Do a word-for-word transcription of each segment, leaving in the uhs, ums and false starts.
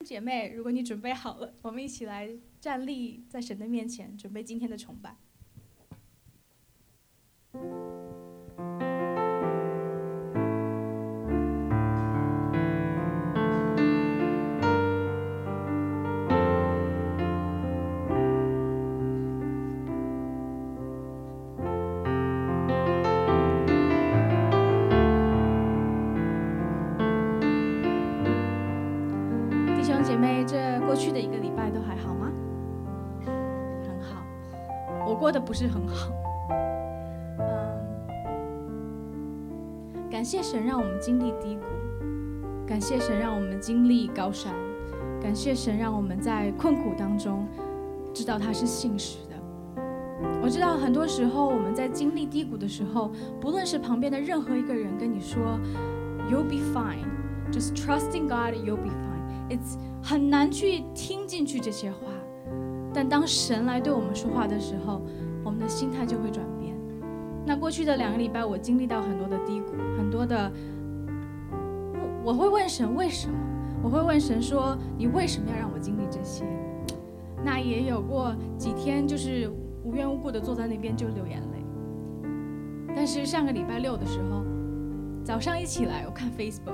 姐妹，如果你准备好了，我们一起来站立在神的面前，准备今天的崇拜。过去的一个礼拜都还好吗？很好，我过得不是很好。嗯，感谢神让我们经历低谷，感谢神让我们经历高山，感谢神让我们在困苦当中知道他是信实的。我知道很多时候我们在经历低谷的时候，不论是旁边的任何一个人跟你说 You'll be fine, just trusting God, you'll be fine. It's很难去听进去这些话，但当神来对我们说话的时候，我们的心态就会转变。那过去的两个礼拜，我经历到很多的低谷，很多的，我我会问神为什么，我会问神说你为什么要让我经历这些？那也有过几天就是无缘无故的坐在那边就流眼泪。但是上个礼拜六的时候，早上一起来我看 Facebook。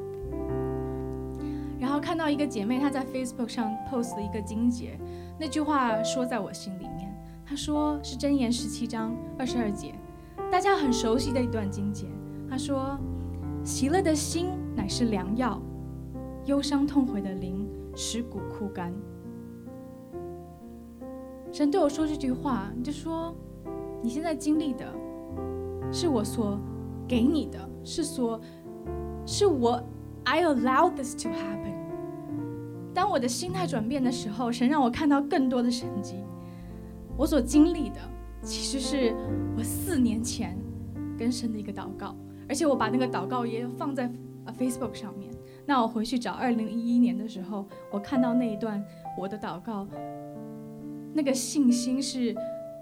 然后看到一个姐妹，她在 Facebook 上 post 了一个经节，那句话说在我心里面。她说是箴言十七章二十二节，大家很熟悉的一段经节。她说：“喜乐的心乃是良药，忧伤痛悔的灵使骨枯干。”神对我说这句话，就说你现在经历的，是我所给你的，是所是我。I allowed this to happen. 当我的心态转变的时候，神让我看到更多的神迹。我所经历的其实是我四年前跟神的一个祷告，而且我把那个祷告也放在 Facebook 上面。那我回去找二零一一年的时候，我看到那一段我的祷告，那个信心是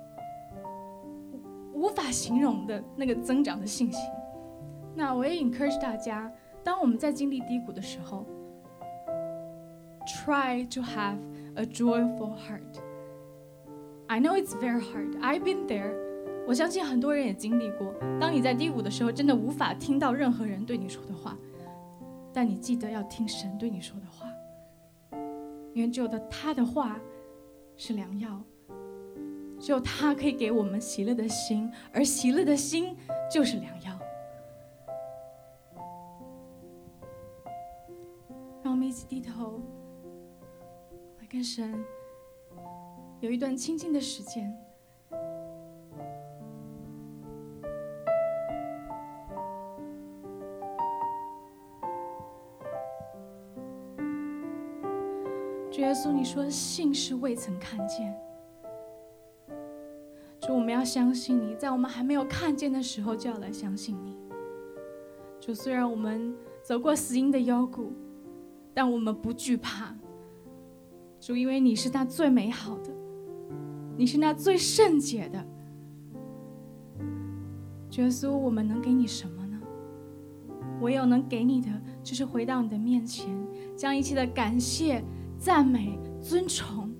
无法形容的那个增长的信心。那我也 encourage 大家，当我们在经历低谷的时候 try to have a joyful heart. I know it's very hard. I've been there. 我相信很多人也经历过，当你在低谷的时候，真的无法听到任何人对你说的话，但你记得要听神对你说的话，因为只有他的话是良药，只有他可以给我们喜乐的心，而喜乐的心就是良药。让我们一起低头，来跟神有一段亲近的时间。主耶稣，你说信是未曾看见。主，我们要相信你，在我们还没有看见的时候就要来相信你。主，虽然我们走过死荫的幽谷，但我们不惧怕。主，因为你是那最美好的，你是那最圣洁的。主耶稣，我们能给你什么呢？唯有能给你的就是回到你的面前，将一切的感谢、赞美、尊崇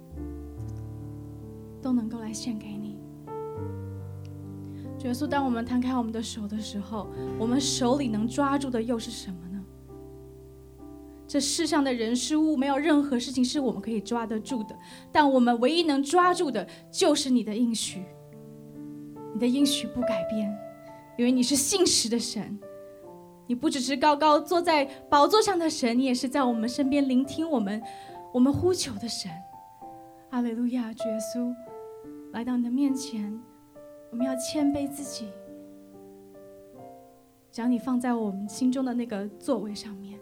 都能够来献给你。主耶稣，当我们摊开我们的手的时候，我们手里能抓住的又是什么呢？这世上的人事物，没有任何事情是我们可以抓得住的，但我们唯一能抓住的就是你的应许。你的应许不改变，因为你是信实的神。你不只是高高坐在宝座上的神，你也是在我们身边聆听我们我们呼求的神。哈利路亚！主耶稣，来到你的面前，我们要谦卑自己，将你放在我们心中的那个座位上面。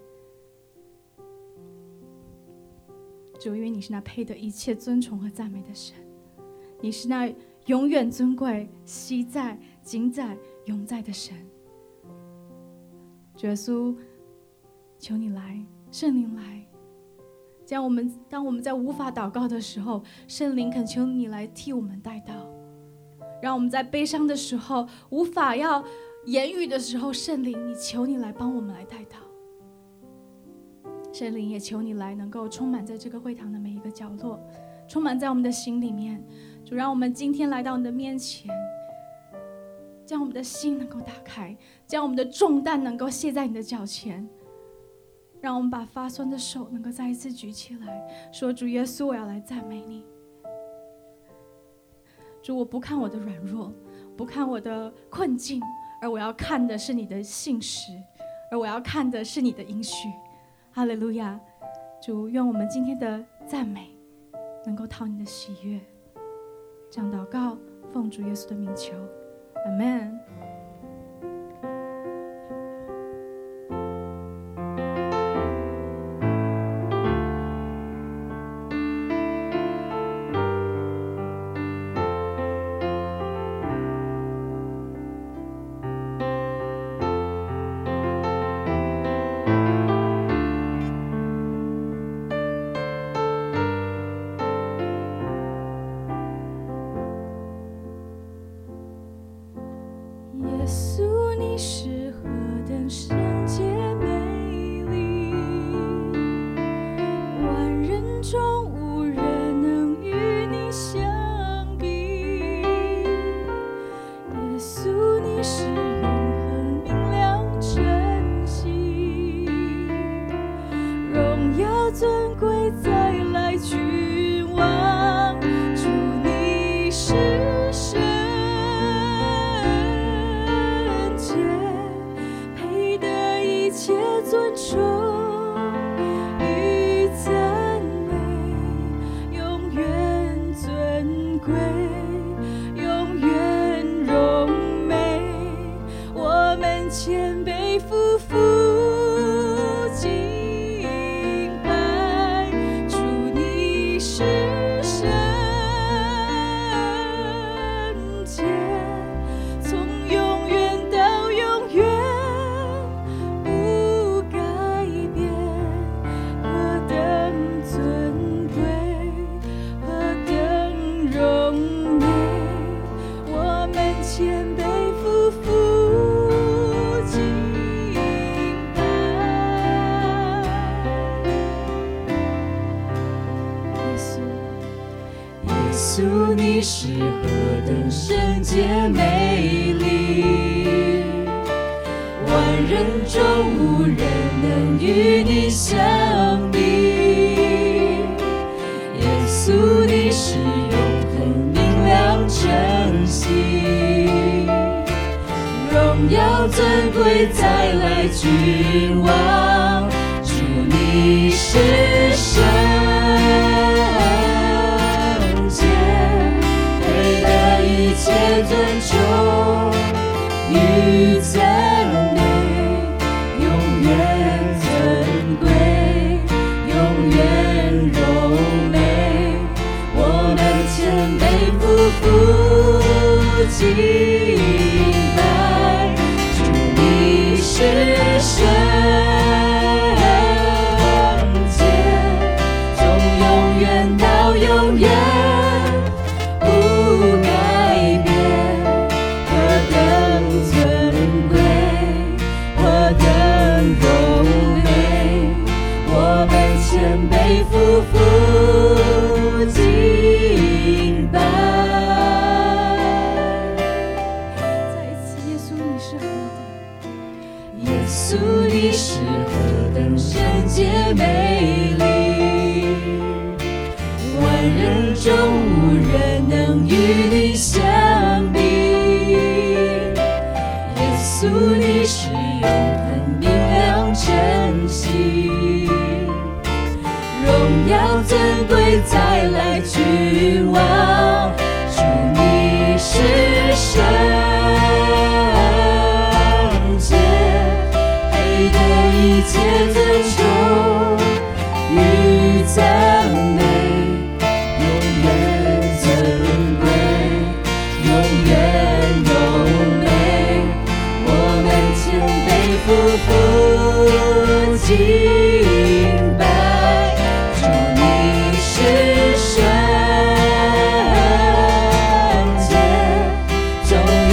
主，因为你是那配得一切尊崇和赞美的神，你是那永远尊贵、昔在、今在、永在的神。主耶稣，求你来，圣灵来，将我们当我们在无法祷告的时候，圣灵恳求你来替我们代祷；让我们在悲伤的时候，无法要言语的时候，圣灵，你求你来帮我们来代祷。 圣灵也求你来，能够充满在这个会堂的每一个角落，充满在我们的心里面。主，让我们今天来到你的面前，将我们的心能够打开，将我们的重担能够卸在你的脚前，让我们把发酸的手能够再一次举起来，说：主耶稣，我要来赞美你。主，我不看我的软弱，不看我的困境，而我要看的是你的信实，而我要看的是你的应许。哈利路亚！主，愿我们今天的赞美能够讨你的喜悦。这样祷告，奉主耶稣的名求，阿们。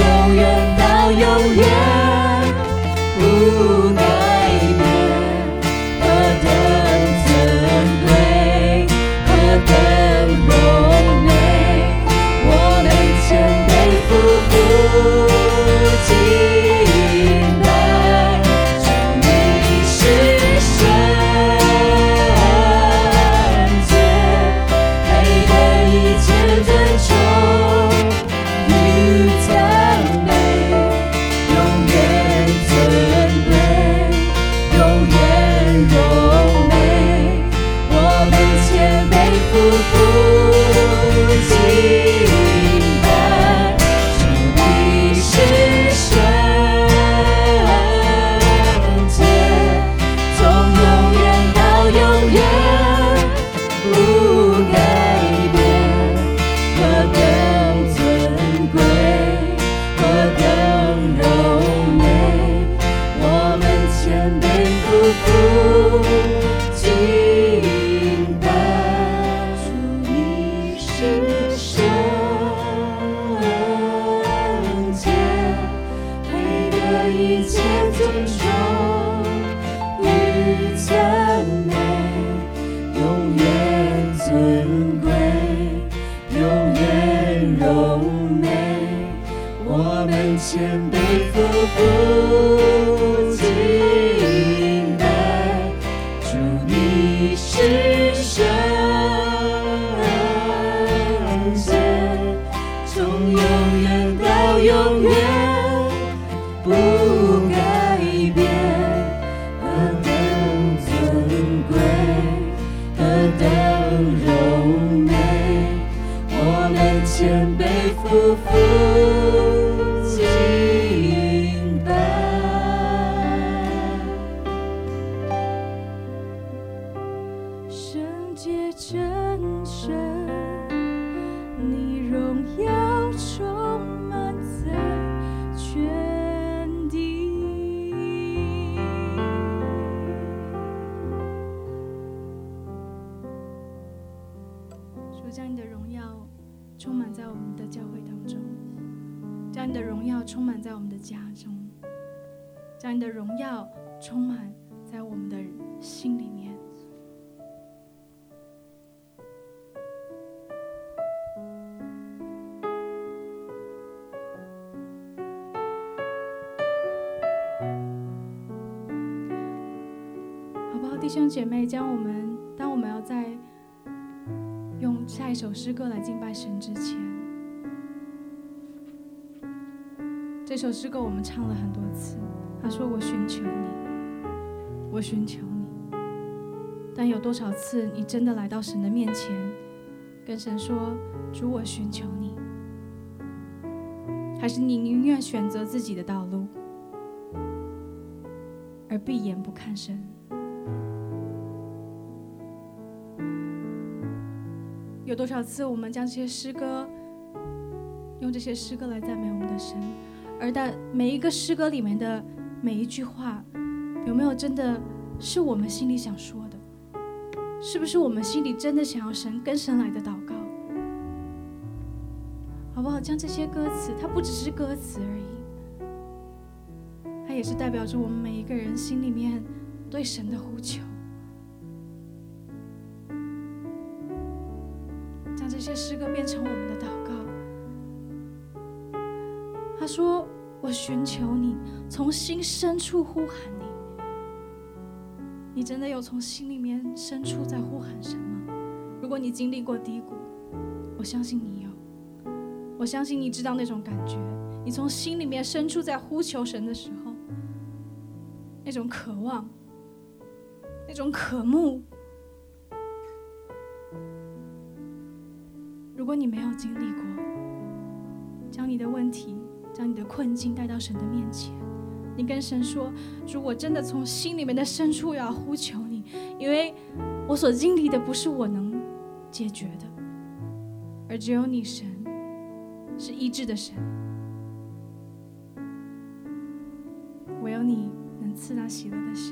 永远不改变， 匍匐敬拜，主你是圣洁，从永远到永远不改变，何等尊贵，何等柔美，我们谦卑匍匐敬拜，主你是圣洁，配得一切尊崇与赞美，永远尊贵，永远柔美，我们谦卑匍匐敬拜，主你是圣洁，从永远到永远不改变，何等尊贵，何等柔美，我们谦卑匍匐敬拜。圣洁真神，你荣耀充满在全地。 主，将你的荣耀充满在我们的教会当中，将你的荣耀充满在我们的家中，将你的荣耀充满在我们的心里面。好不好，弟兄姐妹，将我们当我们要在用下一首诗歌来敬拜神之前，这首诗歌我们唱了很多次。他说：“我寻求你，我寻求你。”但有多少次你真的来到神的面前，跟神说：“主，我寻求你。”还是你宁愿选择自己的道路，而闭眼不看神？有多少次我们将这些诗歌，用这些诗歌来赞美我们的神，而在每一个诗歌里面的每一句话，有没有真的是我们心里想说的？是不是我们心里真的想要神跟神来的祷告？好不好？将这些歌词，它不只是歌词而已，它也是代表着我们每一个人心里面对神的呼求。将这些诗歌变成我们的祷告。他说：“我寻求你，从心深处呼喊你。”你真的有从心里面深处在呼喊神吗？如果你经历过低谷，我相信你有，我相信你知道那种感觉。你从心里面深处在呼求神的时候，那种渴望，那种渴慕。如果你没有经历过，将你的问题，将你的困境带到神的面前，你跟神说：“主，我真的从心里面的深处要呼求你，因为我所经历的不是我能解决的，而只有你，神是医治的神，唯有你能赐那喜乐的心。”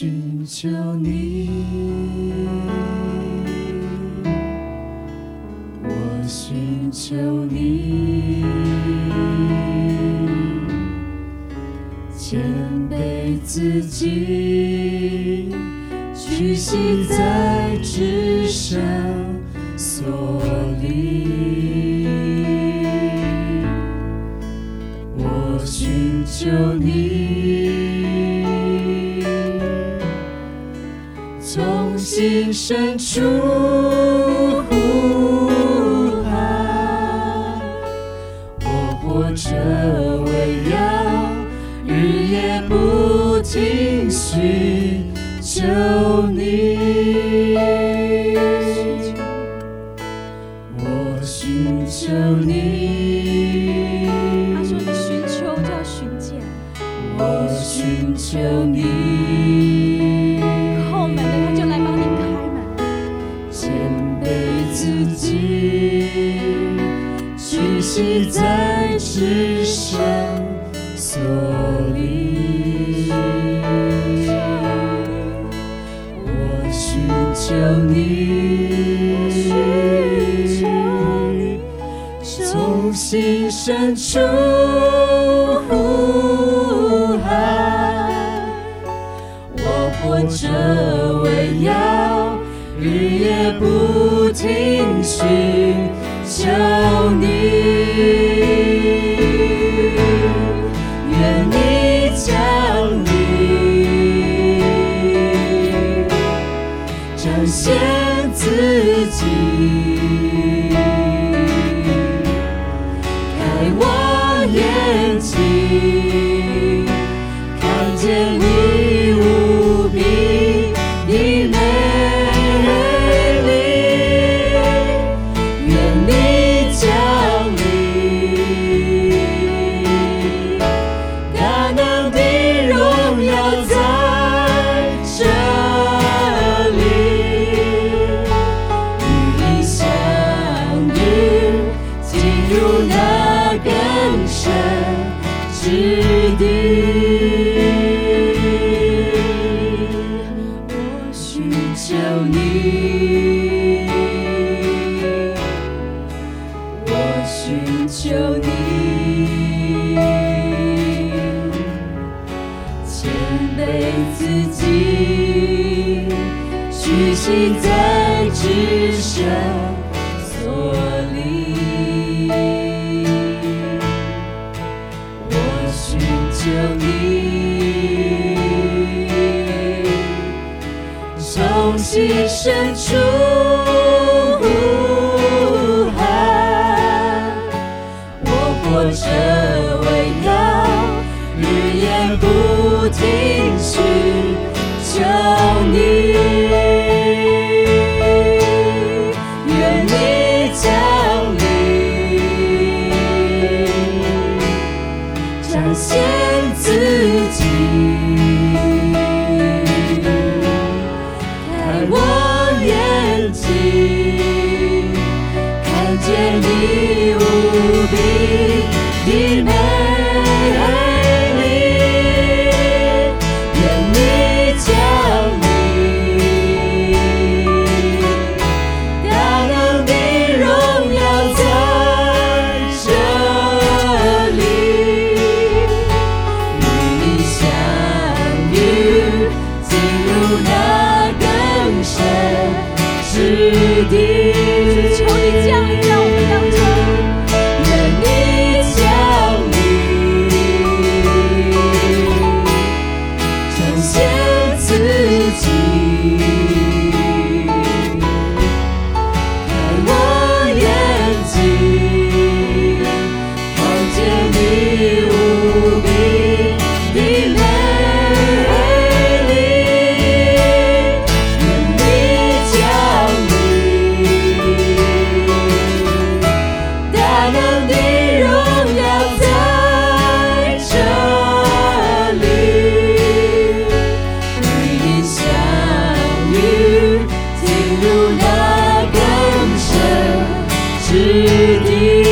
寻求你，我寻求你，谦卑自己，屈膝在至圣所里，我寻求你，从心深处呼喊，我活着为要日夜不停寻求你，我寻求你。 他说你寻求就要寻见， 我寻求你， 叩门的他就来帮你开门， 谦卑自己，屈膝在至圣所里，我寻求你，从心深处呼喊，我活着为要日夜不停寻求你，愿你降临，彰显自己，开我眼睛，看见你无比的美丽，愿你降临，大能的荣耀在这里，与你相遇，进入那更深之地。我寻求你，我寻求你，谦卑自己，屈膝在至圣所里，我寻求你，从心深处呼喊，我活着为要日夜不停寻求你，愿你降临，彰显自己，开我眼睛，看见你无比的美丽，愿你降临，大能的荣耀在这里，与你相遇，进入那更深之地。 求你降临在我们当中， 愿你降临，彰显自己，开我眼睛，看见你无比的美丽，愿你降临，大能的荣耀在这里，与你相遇，进入那更深之地。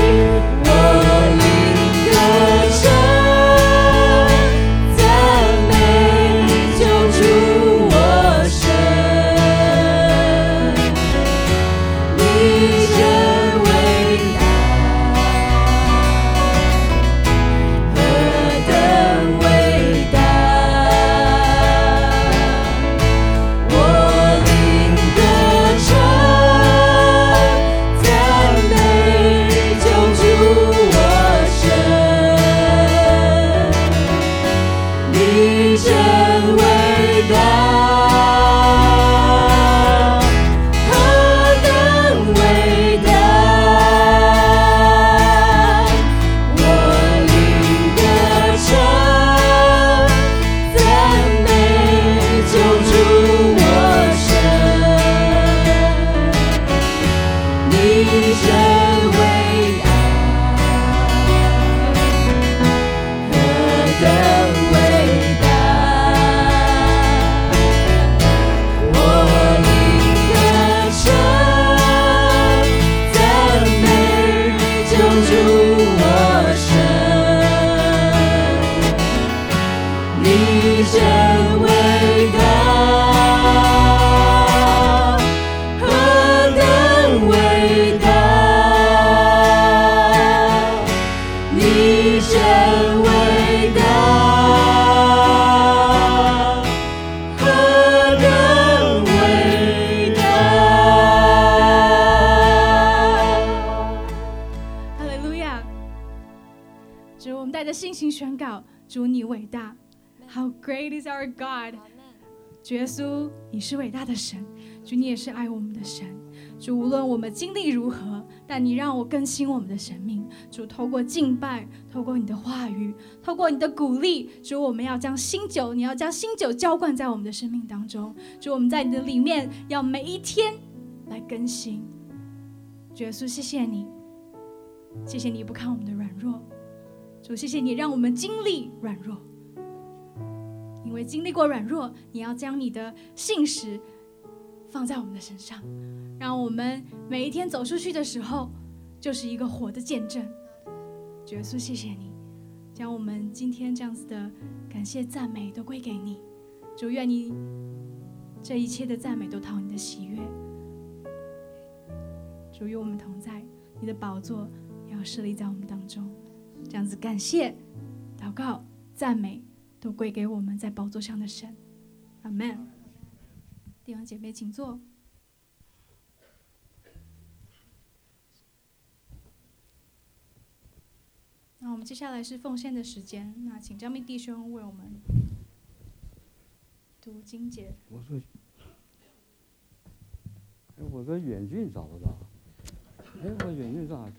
我灵歌唱，赞的信心宣告，主你伟大。How great is our God！ 主耶稣，你是伟大的神，主你也是爱我们的神。主，无论我们经历如何，但你让我更新我们的生命。主，透过敬拜，透过你的话语，透过你的鼓励，主，我们要将新酒，你要将新酒浇灌在我们的生命当中。主，我们在你的里面要每一天来更新。主耶稣，谢谢你，谢谢你不看我们的软弱。主，谢谢你让我们经历软弱，因为经历过软弱，你要将你的信实放在我们的身上，让我们每一天走出去的时候就是一个活的见证。主耶稣，谢谢你将我们今天这样子的感谢赞美都归给你。主，愿你这一切的赞美都讨你的喜悦。主，与我们同在，你的宝座要设立在我们当中。这样子感谢、祷告、赞美都归给我们在宝座上的神。阿们。弟兄姐妹请坐。那我们接下来是奉献的时间，那请张密弟兄为我们读经节。 我说，哎，我的眼镜找不到，哎，我眼镜在哪去？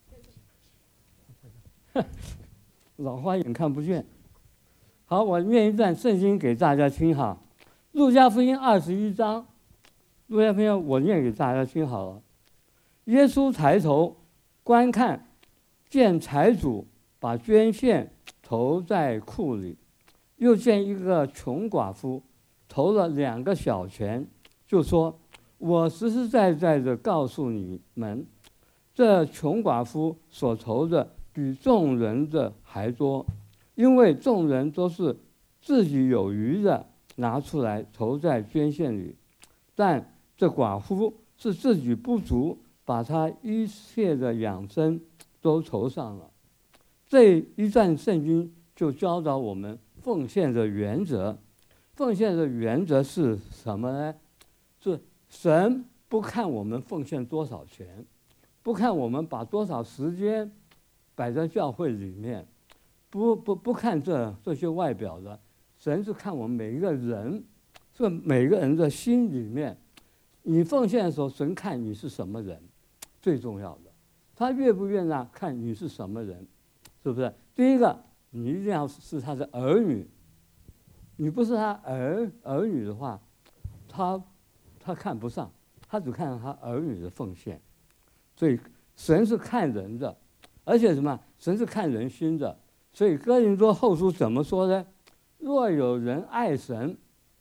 老花眼看不见。好，我念一段圣经给大家听哈，《路加福音》二十一章，《路加福音》我念给大家听好了。耶稣抬头观看，见财主把捐献投在库里，又见一个穷寡妇投了两个小钱，就说：“我实实在在的告诉你们，这穷寡妇所投的比众人的还多，因为众人都是自己有余的拿出来投在捐献里，但这寡妇是自己不足，把她一切的养生都投上了。”这一段圣经就教导我们奉献的原则。奉献的原则是什么呢？是神不看我们奉献多少钱，不看我们把多少时间摆在教会里面，不不不看这这些外表的，神是看我们每一个人，是每个人的心里面。你奉献的时候，神看你是什么人，最重要的。他愿不愿意看你是什么人，是不是？第一个，你一定要是他的儿女。你不是他儿儿女的话，他他看不上，他只看他儿女的奉献。所以神是看人的，而且什么？神是看人心的。所以哥林多后书怎么说呢？若有人爱神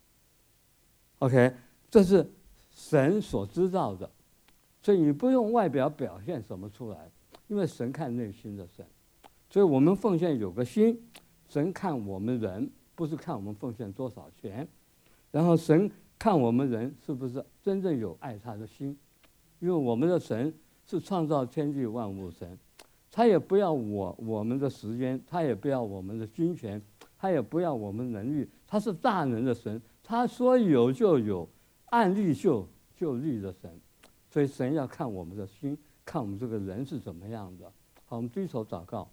，OK， 这是神所知道的，所以你不用外表表现什么出来，因为神看内心的神。所以我们奉献有个心，神看我们人，不是看我们奉献多少钱，然后神看我们人是不是真正有爱他的心，因为我们的神是创造天地万物神，他也不要我我们的时间，他也不要我们的金钱，他也不要我们能力，他是大能的神，他说有就有，按立就就立的神，所以神要看我们的心，看我们这个人是怎么样的。好，我们低头祷告。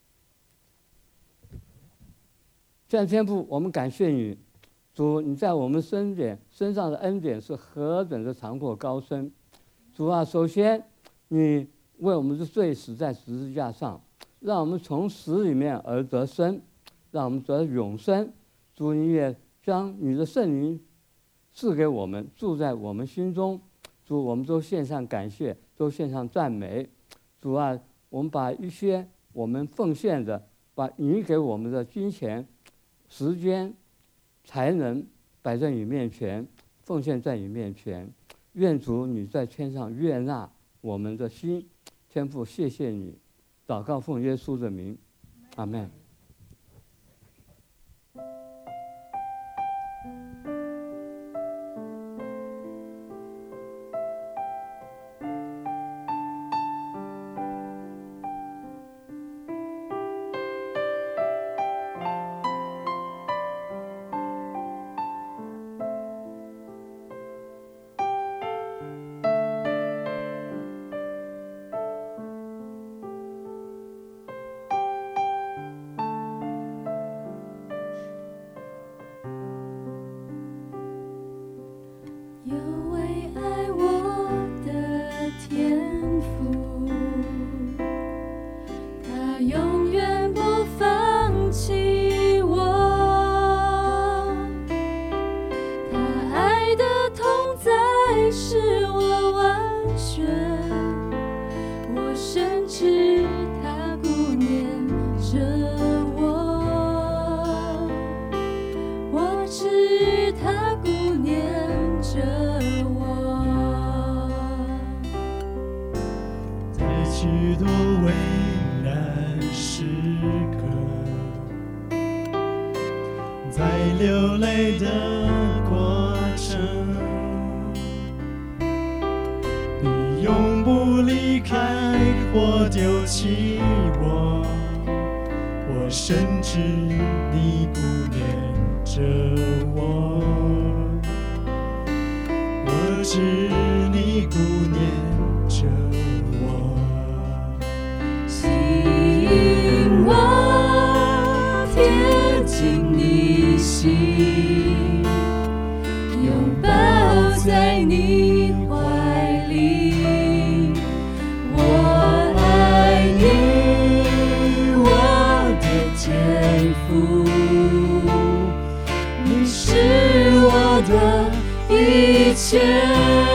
现在天父，我们感谢你，主，你在我们身点身上的恩典是何等的长阔高深。主啊，首先你为我们的罪死在十字架上，让我们从死里面而得生，让我们得永生。主，你也将你的圣灵赐给我们，住在我们心中。主，我们都献上感谢，都献上赞美。主啊，我们把一些我们奉献的，把你给我们的金钱、时间、才能摆在你面前，奉献在你面前。愿主你在天上悦纳我们的心。天父，谢谢你，祷告奉耶稣的名，阿们。 多为难时刻，在流泪的过程，你永不离开或丢弃我，我深知你不念着我，我知你不念着我， 吸引我贴近你心，拥抱在你怀里，我爱你，我的天父，你是我的一切。